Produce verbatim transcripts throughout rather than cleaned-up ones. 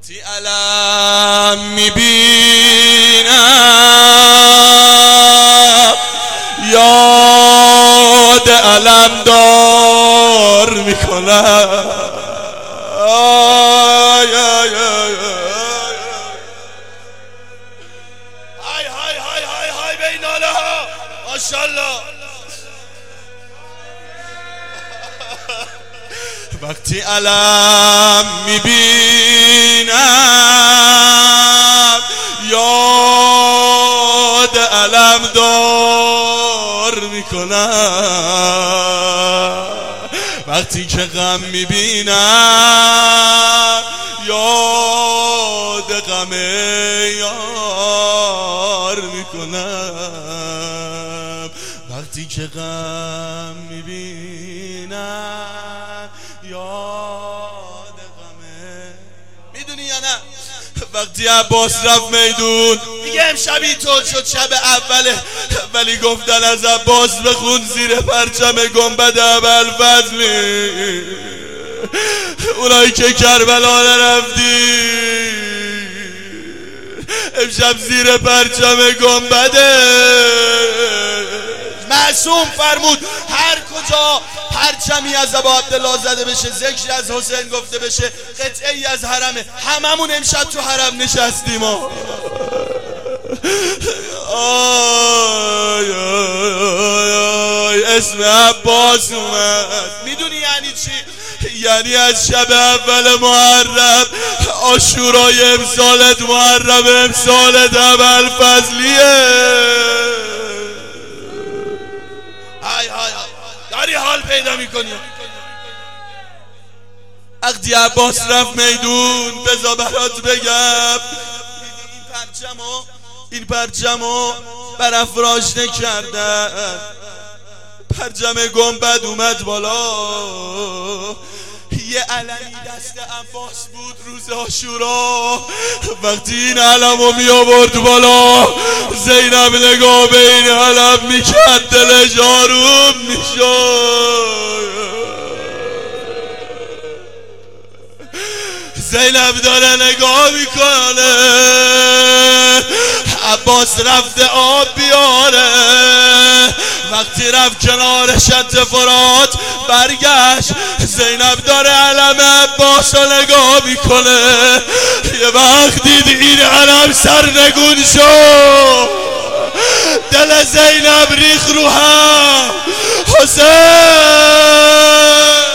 وقتی علم میبینم یاد علم دار میکنم. آی آی آی های های های های های به این ناله ها ماشاءالله. وقتی علم میبینم یاد علم دار میکنم. وقتی که غم میبینم یاد غم یار میکنم. وقتی که غم میبینم یاد غمه. میدونی یا نه وقتی عباس رفت میدون دیگه امشبی طور شد شب اوله، ولی گفتن از عباس بخون زیر پرچم گنبد ابوالفضلی. اونایی که کربلا نرفتی امشب زیر پرچم گنبده معصوم فرمود هر کجا پرچمی از ابا عبدالله زده بشه، ذکری از حسین گفته بشه، قطعی از حرمه. هممون امشب تو حرم نشستیم. آی آی آی اسم عباس اومد. میدونی یعنی چی؟ یعنی از شب اول محرم عاشورای امسالت محرم امسالت ابوالفضلیه. های های داری حال پیدا میکنی. وقتی عباس رفت میدون بذار برات بگم این پرچمو این پرچمو برافراشته کردن. پرچم گنبد اومد بالا، یه علمی دست عباس بود روز عاشورا. وقتی این علمو می آورد بالا زینب نگاه به این علم میکرد دلش آروم میشد. زینب داره نگاه میکنه عباس رفته آب بیاره. وقتی رفت کنار شط فرات برگشت زینب داره علم عباس رو نگاه میکنه. یه وقت دید این علم سرنگون شد، دل زینب ریخ رو هم. حسین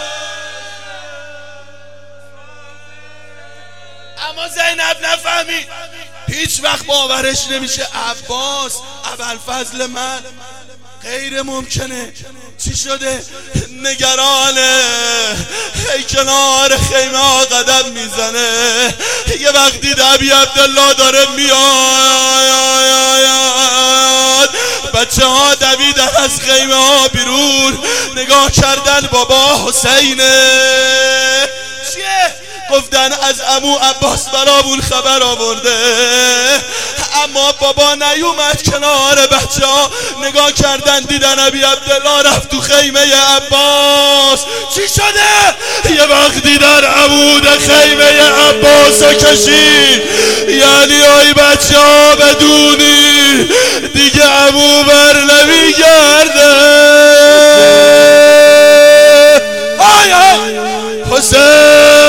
اما زینب نفهمید، هیچ وقت باورش نمیشه عباس ابوالفضل من غیر ممکنه. چی شده؟ نگرانه، هی کنار خیمه ها قدم میزنه. یه وقت دید ابی عبدالله داره میاد، بچه ها دویدن از خیمه ها بیرون نگاه کردن بابا حسینه. چیه؟ گفتن از عمو عباس برامون خبر آورده. اما بابا نیومد کنار بچه ها نگاه کردن دیدن ابی عبدالله رفت تو خیمه عباس. چی شده؟ یه وقت دیدن عمود خیمه عباس رو کشید. یعنی آی بچه ها بدونی دیگه عمو بر نمیگرده. آی آی حسین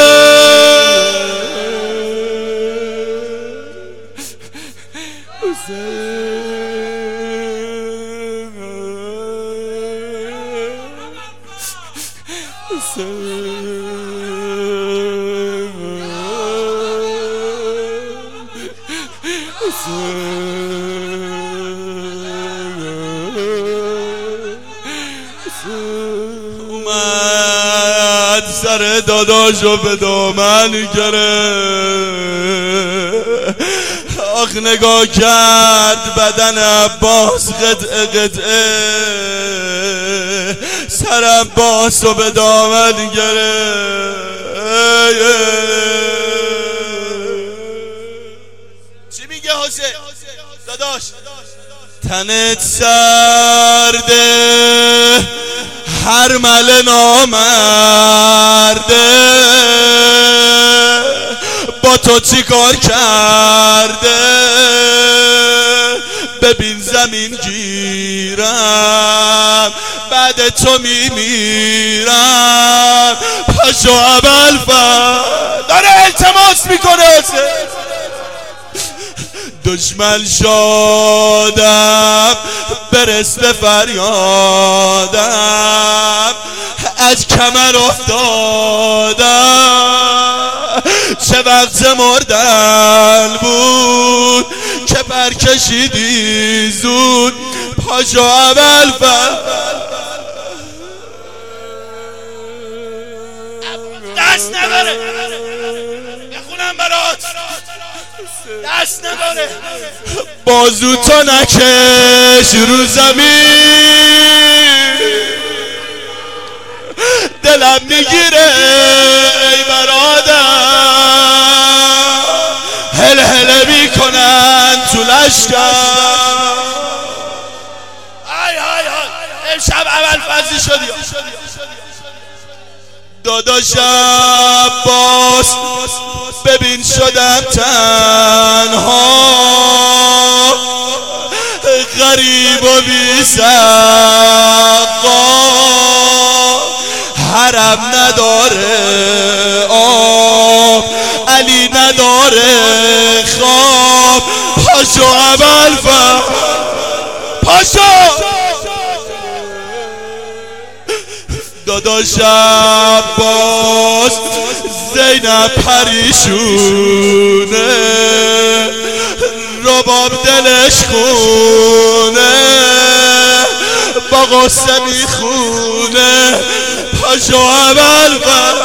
اومد سر داداشو به دامن گرفت. آخ نگاه کرد بدن عباس قطعه قطعه، سر عباسو به دامن گرفت. چی میگه حسین داداش؟ تنت سرده هر مل نامرده، با تو چی کار کرده؟ ببین زمین گیرم بعد تو میمیرم. پاشو ابوالفضل داره التماس میکنه. دشمن شدم برس به فریادم، از کمر افتادم. چه وقت مردن بود که برکشیدی زود. پاشو ابوالفضل دست نداره بخونم برات، دست نداره. بازو تو نکش رو زمین، دلم میگیره ای برادر. هل هل میکنن تو لشکر. های های های امشب ابوالفضلی شدی. داداش عباس ببین شدم تنها، غریب و بی سقا. حرم نداره آب، علی نداره خواب. پاشو ابوالفضل پاشو. داداش عباس زینب پریشونه، رباب دلش خونه، با غصه میخونه. پاشو ابوالفضل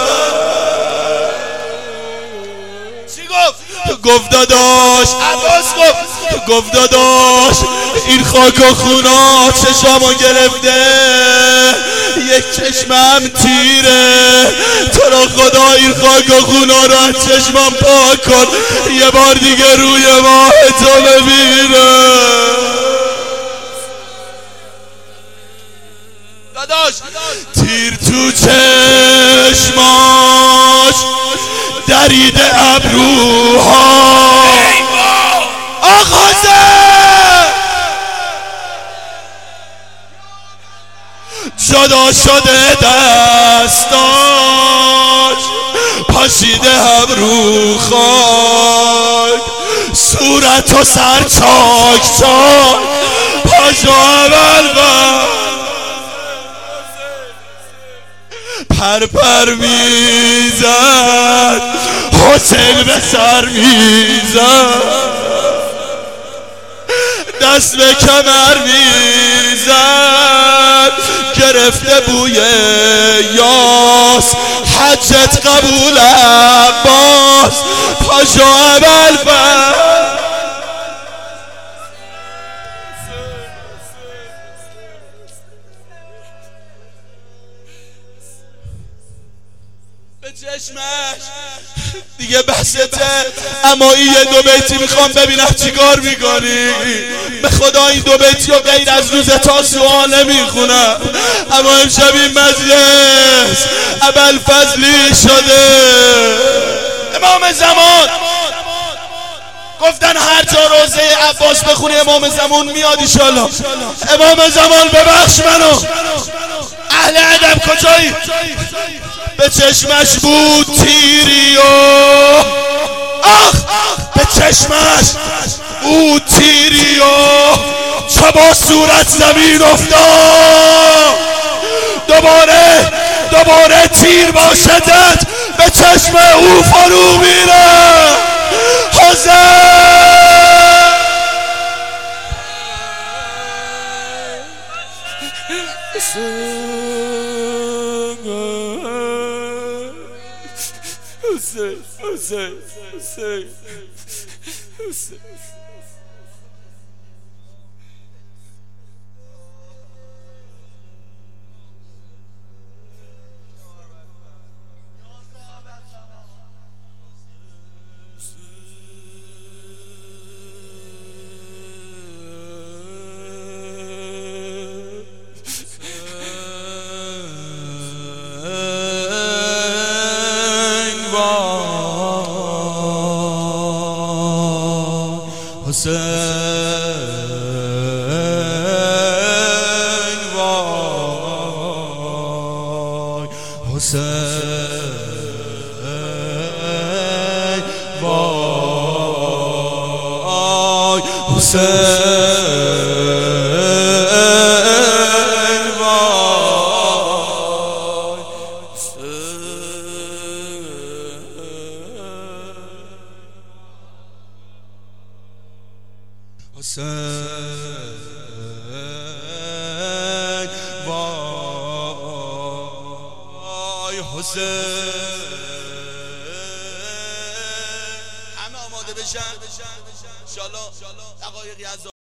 چی گفت؟ گفت داداش عباس گفت گفت داداش این خاک و خونا چشامو گرفته، یک چشمم تیره. تو رو خدا این خاک و خونا رو از چشمم پاک کن، یه بار دیگه روی ماه تو ببینه. داداش تیر تو چشماش دریده ابروها، آغازه جدا شده دستاش، پاشیده هم رو خاک، صورت و سر چاک چاک. پاشو ابوالفضل پر پر میزد، حسین به سر میزد، دست به کمر میزد، گرفته بوی یاس، حجت قبول عباس. پاشو ابوالفضل به چشمش دیگه بحثته. اما این یه دو بیتی میخوام ببینم چیکار میکنی. به خدا این دو بیتی و غیر از روز تاسوعا نمیخونم، اما امشب این مجلس ابوالفضلی شده. امام زمان گفتن هر جا روزه عباس بخونی امام زمان میاد ایشالله. امام زمان ببخش منو، اهل ادب کجایی؟ به چشمش بود تیری و آخ، به چشمش بود تیری و چه با صورت زمین افتاد. دوباره دوباره تیر با شدت به چشم او فرو میره. حسین Hussein, Hussein, Hussein, Hussein. حسین وای حسین وای حسین وای حسین وای حسین. همه آماده بشن ان شاءالله دقایقی از